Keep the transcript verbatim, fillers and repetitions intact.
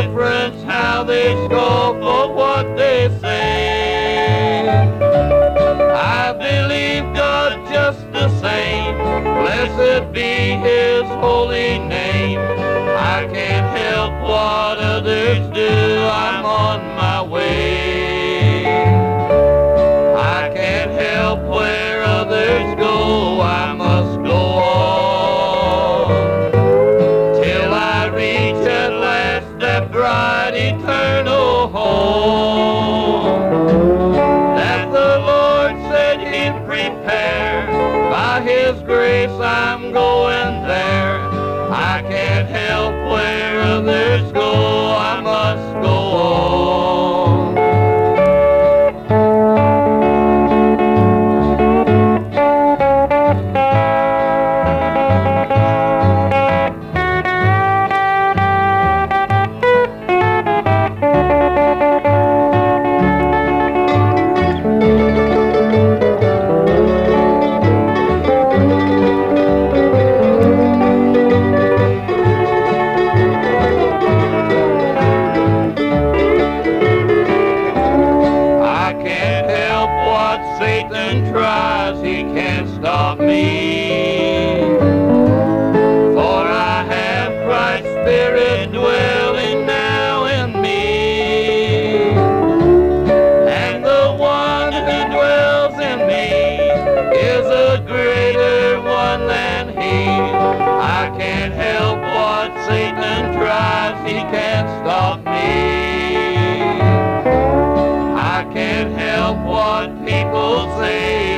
difference how they scoff for what they say. I believe God just the same. Blessed be His holy name. I can't help what others do. I'm on my way. I can't help where others go. I must go on till I reach at last that bright eternal home that the Lord said He'd prepare. By His grace I'm going there. I can't help where others go. I must go on. Satan tries, he can't stop me, for I have Christ's Spirit dwelling now in me, and the one who dwells in me is a greater one than he. I can't help what Satan tries, he can't stop me. I can't help what people say.